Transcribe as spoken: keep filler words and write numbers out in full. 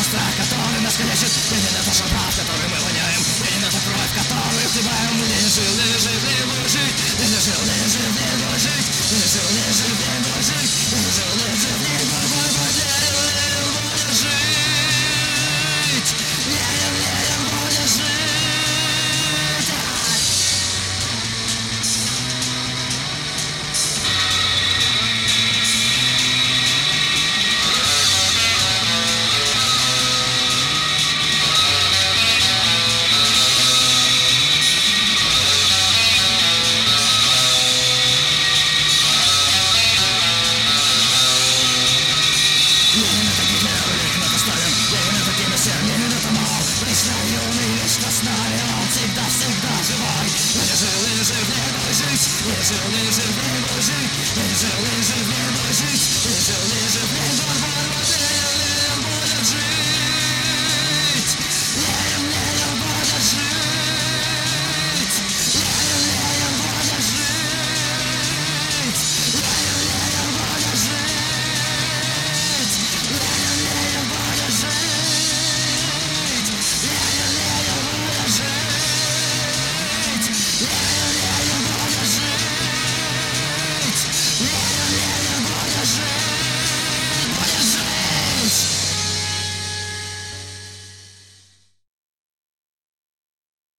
страх, который нас калечит. Ленин — это шабаш, который мы воняем. Ленин — это кровь, которую хлебаем. Ленин жил, Ленин жив, Ленин будет жить. Ленин жил, Ленин жив, Ленин будет жить. Ленин жил, Ленин жив, Ленин будет жить.